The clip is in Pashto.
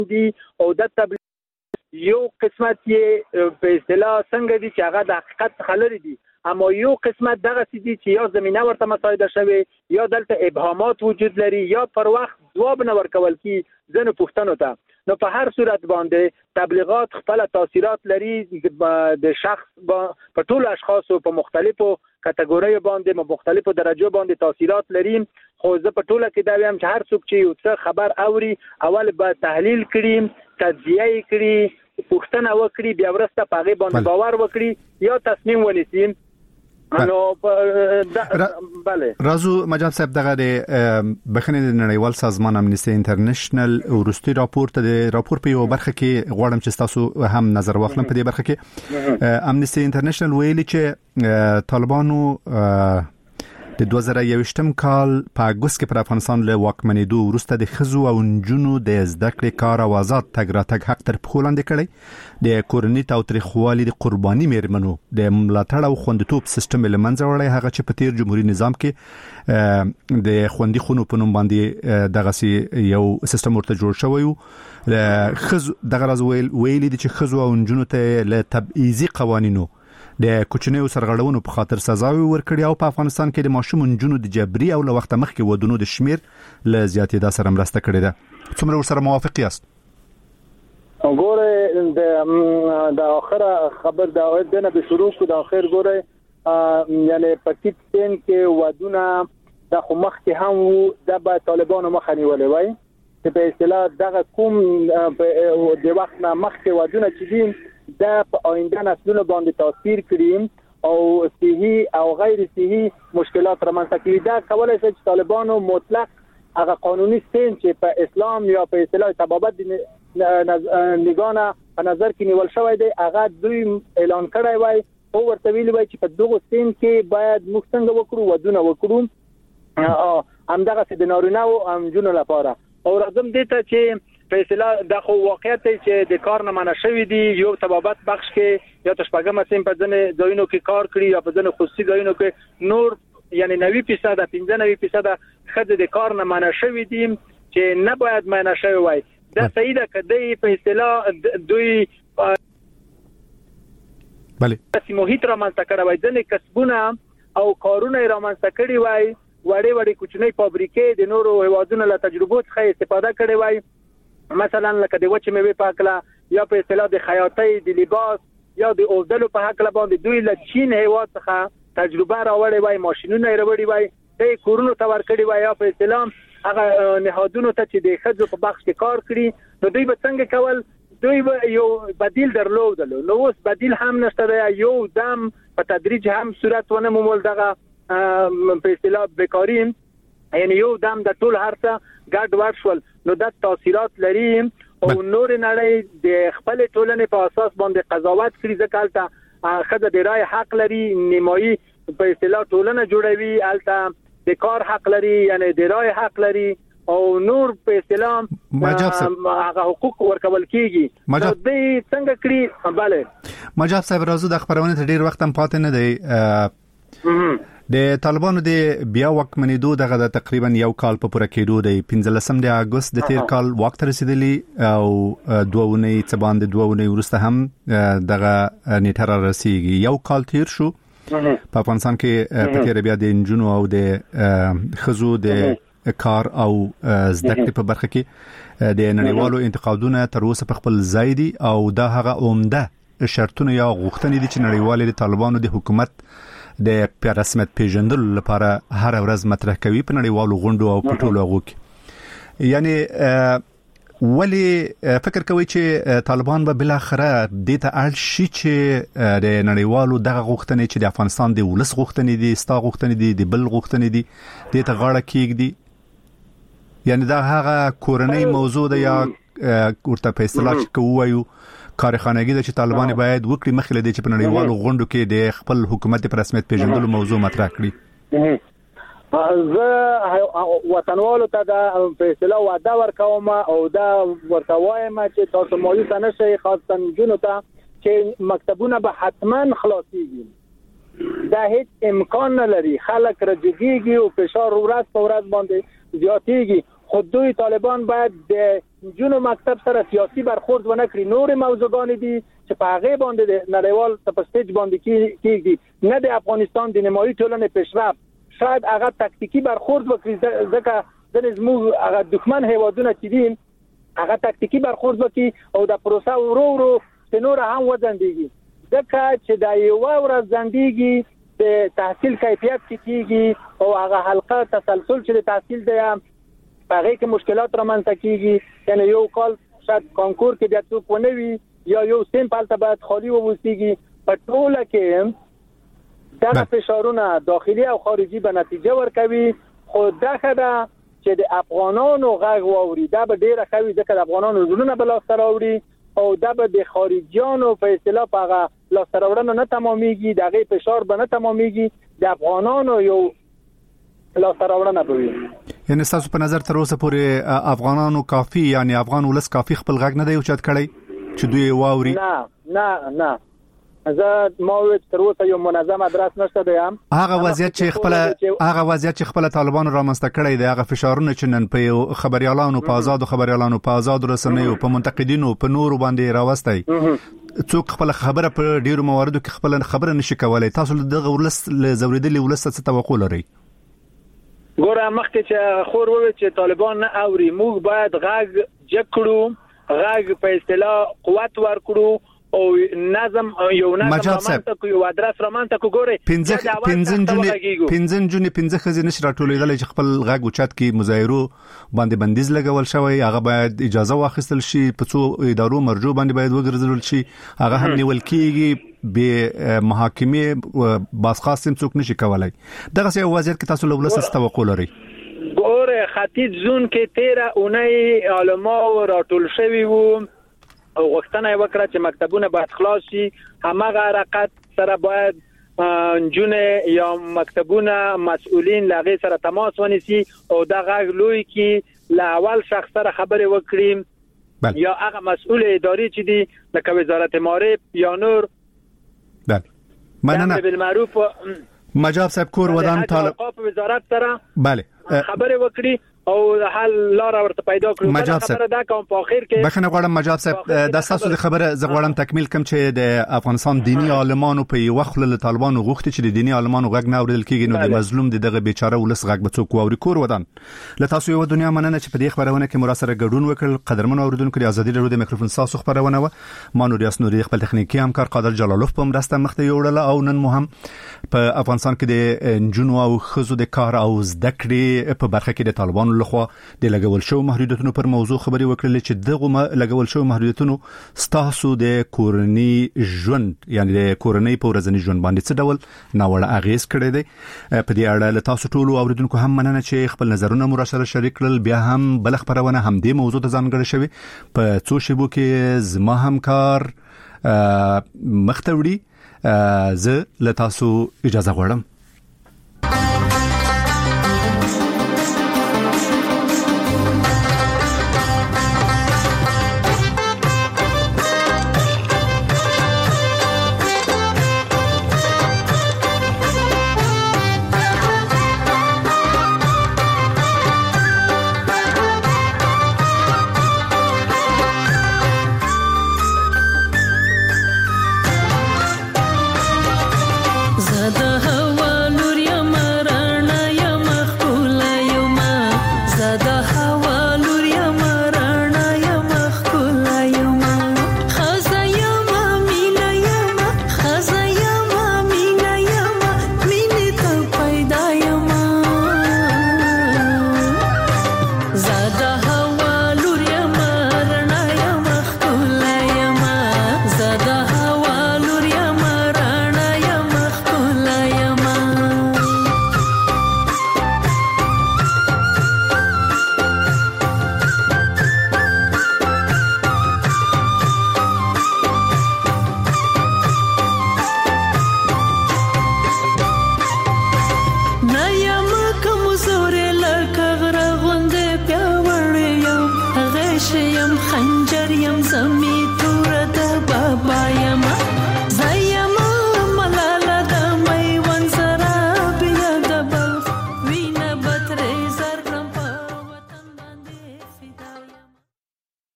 دي او د تبلیغ یو قسمت یې په اصطلاح څنګه دي چې هغه د حقیقت خلری دي، اما یو قسمت دغه دي چې یا زمينه ورته مساعده شوي یا دلته ابهامات وجود لري یا پر وخت جواب نه ورکول کی ځنه پوښتنو ته. نو په هر صورت باندې تبلیغات خپل تاثیرات لري د شخص په ټول اشخاصو په مختلفو کټګوریو باندې مختلفو درجو باندې تاثیرات لري. خو زه په ټوله کې دا وایم چې هر څوک چې یو څه خبر اوري اول به تحلیل کړي، تجزیه کړي، پوښتنه وکړي، بیا ورسته په هغه باندې باور وکړي یا تصمیم ونیسي. نو بله رازو مجاب صاحب دغه بخنه د نړیوال سازمان امنیستي انټرنیشنل ورستي راپور په یو برخه کې غواړم چې تاسو هم نظر واخلم په دې برخه کې. امنیستي انټرنیشنل ویلي چې طالبانو د 2021م کال په اگست کې پر افغانستان له واکمنېدو وروسته د خزو او نجونو د زده کړې کار او آزاد تګ راتګ حق تر پښو لاندې کړی، د کورنۍ تاوتریخوالي د قرباني میرمنو د ملاتړ او خوندیتوب سیستم له منځه وړی، هغه چې په تیر جمهوریت نظام کې د خوندي خونو په نوم باندې دغه یو سیستم ورته جوړ شوی و. خزو دغه راز ویلي دي چې خزو او نجونو ته له تبعیضي قوانینو د کوچنیو سرغړونو په خاطر سزاوي ورکړي او په افغانستان کې د ماشوم نجونو د جبري او له وخت مخکې ودونو د شمیر له زیاتېدا سره مرسته کړې ده. څومره ورسره موافق یاست؟ ګوره د اخره خبر دا ودنه به شروع کو د اخر ګوره یعنی پاکستان کې ودونه د خو مخکې هم د طالبانو مخه نیولې وای چې په اصطلاح دغه کوم د وخت نه مخکې ودونه چې دي د آینده نسلونو باندې تاثیر کړي او صحي او غیر صحي مشکلات رامنځته کړي. دا کولای شي چې طالبانو مطلق هغه قانوني سین چې په اسلام یا په اصطلاح تبابت نگانه په نظر کې نیول شوی دی هغه دوی اعلان کړی وای او ورته ویلي وای چې په دغه سین کې باید موږ څنګه وکړو ودونه وکړو همدغه د نارینه او همجونو لپاره. او راځم دې ته چې په اصطلاح د خو واقعیت چې د کار نه منع شوی دی یو تبابت بخش کې یا تشپګم سیم په ځنه ځایونو کې کار کړی یا په ځنه خصوصي ځایونو کې نور یعنی 90% 95% خد د کار نه منع شوی دي چې نه باید منع شوی وای. دا صحیح ده کدی په اصطلاح دوی بله چې محیط را منځته کړی وای ځنه کسبونه او کارونه را منځته کړی وای وړې وړې کوچنۍ فابریکې د نورو هوادونو له تجربو څخه استفاده کړې وای مثلا لکه د وچې میوې په اکله یا په اصطلاح د خیاطۍ د لباس یا د اوبدلو په اکله باندې دوی له چین هیواد څخه تجربه راوړې وای ماشينونه راوړي وای د کورونو تور کړي وای یا په اصطلاح هغه نهادونو ته چې د خځو په بخش کې کار کړي نو دوی به څنګه کول دوی یو بدیل درلودل نو اوس بدیل هم نشته یو دم په تدریج هم صورت ونه مومول دغه په اصطلاح بیکاری یعنی یو دم د ټول هرڅه ګډ ورشول نو د تاثیرات لري او نور نړۍ د خپل ټولنې په اساس باندې قضاوت کړي ځکه خدای د رای حق لري نیمایي په اصطلاح ټولنه جوړوي الته د کار حق لري یعنی د رای حق لري او نور په اصطلاح هغه حقوق ورکول کیږي نو دوی څنګه کړی bale مجاب صاحب راځو د خبرونه ته ډیر وخت هم پاتې نه دی د طالبانو د بیا واکمنېدو دغه تقریبا یو کال په پوره کېدو دی 15 د اگست د تیر کال وخت رسیدلی او دوونه باندې دوونه ورسته هم دغه نیټه را رسیږي یو کال تیر شو په افغانستان کې په تیر بیا د انجونو او د خزو د کار او زده کړې په برخه کې د نړیوالو انتقادونه تر اوسه په خپل ځای دي او دا هغه عمده شرطونه یا غوښتنې دي چې نړیوال د طالبانو د حکومت د رسمیت پیژندلو لپاره هر ورځ مطرح کوي په نړیوالو غونډو او په ټولو هغو کې. یعنی ولی فکر کوي چې طالبان به بل اخره د ته اړ شي چې د نړیوالو دغه غوښتنې چې د افغانستان د ولس غوښتنې دي ستا غوښتنې دي د بل غوښتنې دي د ته غاړه کېږي یعنی دا هغه کورنۍ موضوع ده یا ورته په اصطلاح کوو کارخانګي د چې طالبان باید وکړي مخکې لدی چې په نړیوالو غونډو کې د خپل حکومت په رسمیت پیژندلو موضوع مطرح کړي. زه وطنوالو ته د په اصطلاح وعده ورکوم او دا ورته وایم چې تاسو مایوس نه شئ خاصه جنونو ته چې مکتبونه به حتما خلاصيږي دا هیڅ امکان نه لري خلک راځيږي او فشار ورځ په ورځ باندې زیاتېږي خود دوی طالبان باید د جنو مکتب سره سیاسی برخورد و نکړي. نور موضوعګان دي چې په هغه باندې نړیوال سپسټیج باندې کیږي، نه د افغانستان د نمایي ټولنې پیشرفت شاید هغه تکتیکی برخورد وکړي، ځکه د زموږ هغه دښمن هیوادونه چې دي هغه تکتیکی برخورد وکړي او د پروسه ورو نور هم وځندېږي، ځکه چې د یو ورځ ځندېږي د تحصیل کیفیت کیږي او هغه حلقه تسلسل چې د تحصیل دی هغه کې مشکلات رامنځته کیږي. یعنی یو کال شاید کانکور کې بیا څوک ونه وي یا یو سیمپل ته باید خالی ووسیږي. په ټوله کې دا فشارونه داخلي او خارجي به نتیجه ورکوي. خو دا خبره چې د افغانانو غږ واوري دا به ډیره خوي، ځکه د افغانانو زړونه به لاس راوړي او دا به د خارجيانو په اصطلاح هغه لاس راوړنه نه تمامېږي، دغه فشار به نه تمامېږي، د افغانانو یو لاس راوړنه به وي. یعنی تاسو په نظر تر اوسه پورې افغانانو کافي، یعنی افغان ولس کافي خپل غږ نه دی اوچت کړی چې دوی واوري؟ نه زه ما تر اوسه یو منظم ادرس نشته دی. هغه وضعیت چې خپل طالبانو رامنځته کړی دی، هغه فشارونه چې نن په خبريالانو په آزاد خبريالانو په آزاد رسنیو په منتقدینو په نورو باندې راوستي، څوک خپل خبره په ډیرو مواردو کې خپل خبره نشي کولای. تاسو دغه ولس زوریدلي ولس څه توقع لرئ؟ ګوره مخکې چې خور وویل چې طالبان نه اوري، موږ باید غږ جکړو، غږ په اصطلاح قوت ورکړو او نظم یو رامنځته کو، یو ادرس رامنځته کو. ګوره 15 جون 15 خزینه نشي راټولېدل چې خپل غږ اوچت کی مظاهرو باندې بندیز لګول شوی، هغه باید اجازه واخیستل شي، په څو ادارو مرجو باندې باید وګرځول شي، هغه هم نیول کیږي به محاکمه بازخواستم څوک نشي کولای. دغه څه وضعیت کې تاسو له ولس توقع لرئ؟ ګوره ختیځ زون کې 13 اونۍ علما راټول شوي وو او غوښتنه وکړه چې مکتبونه باید خلاص شي. همغه حرکت سره باید جنونه یا مکتبونه مسؤلین لغه سره تماس ونیسي او دا غږ لوی کې له اول شخص سره خبرې وکړي یا هغه مسؤل اداري چې دی لکه وزارت معارف یا نور. بله مننه. بالمعروف مجاب صاحب کور ودان طالب وزارت سره بله خبرې وکړي او حل لار ورته پیدا کړو. خبره دا کوم په اخر کې بخنه غواړم مجاب صاحب د تاسو د خبره ز غواړم تکمیل کوم چې د افغانستان دینی عالمانو په یو وخت له طالبانو غوښتي چې د دینی عالمانو غږ نه اوریدل کیږي، نو د مظلوم دغه بیچاره ولس غږ به څوک واوري. کور ودان له تاسو یو دنیا مننه چې په دې خبرونه کې مراسره ګډون وکړ. قدرمن اوریدونکو د ازادي رادیو د میکروفون تاسو خبرونه و ما نور یاسنوري خپل تخنیکی همکار قادر جلالوف په مرسته مخته یوړل او نن مو هم په افغانستان کې د جنو او خزو د کار او زده کړې په برخه کې د طالبانو لخوا د لګول شو محدودیتونو پر موضوع خبري وکړل چې دغه لګول شو محدودیتونو ستاسو د کورنۍ ژوند، یعنی د کورنۍ په ورځني ژوند باندې څه ډول ناوړه اغیز کړی دی. په دې اړه له تاسو ټولو اوریدونکو هم مننه چې خپل نظرونه مو سره شریک کړل. بیا هم بل خبرونه هم دې موضوع ته ځانګړې شوی په څو شیبو کې زما همکار مختوړي زه له تاسو اجازه غواړم. خنجر یم زمین